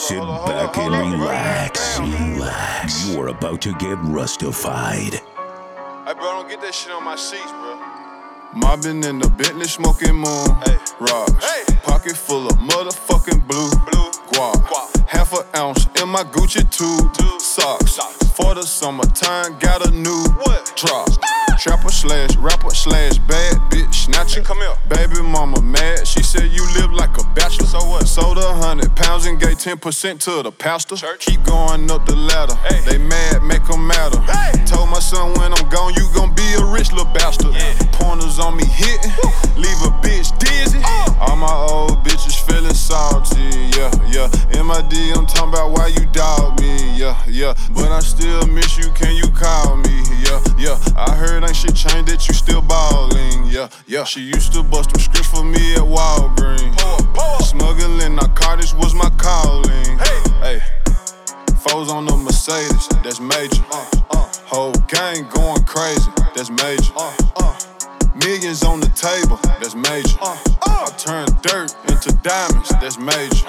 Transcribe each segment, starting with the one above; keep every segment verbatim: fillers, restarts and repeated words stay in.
Sit back and relax. Relax. You are about to get rustified. Hey, bro, don't get that shit on my sheets, bro. Mobbing in the Bentley, smoking moon. Hey. Rocks. Hey. Pocket full of motherfucking blue. Blue. Guap. Guap. Half an ounce in my Gucci tube. Tube. Socks. Socks. For the summertime, got a new What? drop. Trapper slash rapper slash bad bitch snatcher. Hey, come here. Baby mama mad, she said you live like a bachelor. So what? Sold a hundred pounds and gave ten percent to the pastor. Church. Keep going up the ladder. Hey. They mad, make them matter. Hey. Told my son when I'm gone, you gon' be a rich little bastard. Yeah. Pointers on me hitting, leave a bitch dizzy. Uh. All my old bitches feeling salty, yeah, yeah. M I D, I'm talking about why you dog me, yeah, yeah. But I still miss you, can you call me, yeah, yeah. I heard ain't shit changed, that you still ballin', yeah, yeah. She used to bust them scripts for me at Walgreens. Pour, pour. Smuggling narcotics was my calling. Hey. Hey. Foes on the Mercedes, that's major. Uh, uh. Whole gang going crazy, that's major. Uh, uh. Millions on the table, that's major. Uh, uh. I turn dirt into diamonds, that's major.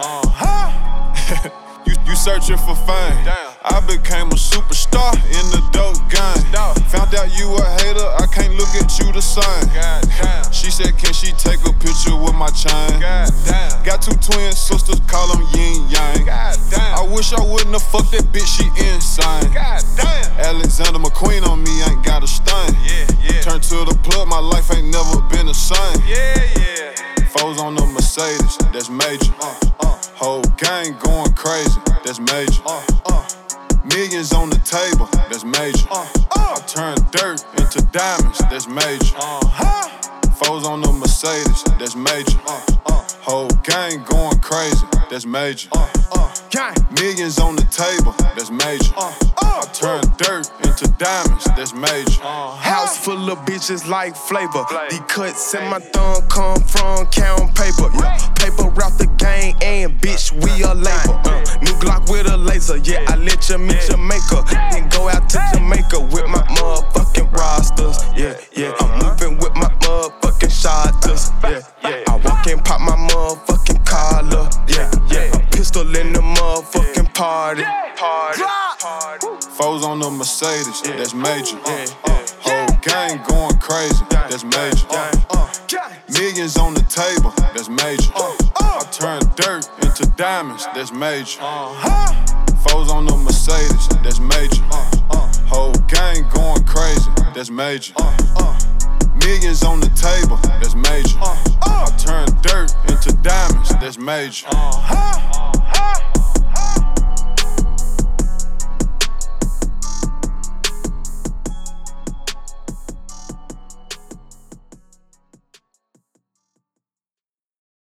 Uh-huh. you, you searching for fame. Damn. I became a superstar in the dope game. Dog. Found out you a hater, I can't look at you the same. God damn. She said, can she take a picture with my chain? God damn. Got two twin sisters, call them yin yang. God damn. I wish I wouldn't have fucked that bitch, she insane. God damn. Alexander McQueen on me, ain't got a stain. Yeah, yeah. Turn to the plug, my life ain't never been the same. Yeah, yeah. Foes on the Mercedes, that's major. Uh, uh. Whole gang going crazy, that's major. Uh, uh. Millions on the table, that's major. Uh, uh. I turn dirt into diamonds, that's major. Uh-huh. Foes on the Mercedes, that's major. Uh, uh. Whole gang going crazy, that's major. Uh, uh. Gang. Millions on the table, that's major. Uh, uh. I turn dirt into diamonds, that's major. Uh-huh. House full of bitches like flavor. Flavor. These cuts in my thumb come from count paper. Yeah. Paper route the game and bitch, we a labor. Uh, new Glock with a laser. Yeah, I let you meet your maker. Then go out to Jamaica with my motherfucking rosters. Yeah, yeah. I'm moving with my motherfucking shotters. Yeah, yeah. I walk and pop my motherfucking collar. Yeah, yeah. A pistol in the motherfucking party. Party. Foes on the Mercedes, that's major. Yeah, Whole gang going crazy, that's major. Uh, Millions on the table, that's major. uh. I turn dirt into diamonds, that's major. Uh-huh. Foes on the Mercedes, that's major. Uh, uh. Whole gang going crazy, that's major. Uh, uh. Millions on the table, that's major. Uh, uh. I turn dirt into diamonds, that's major. Uh-huh.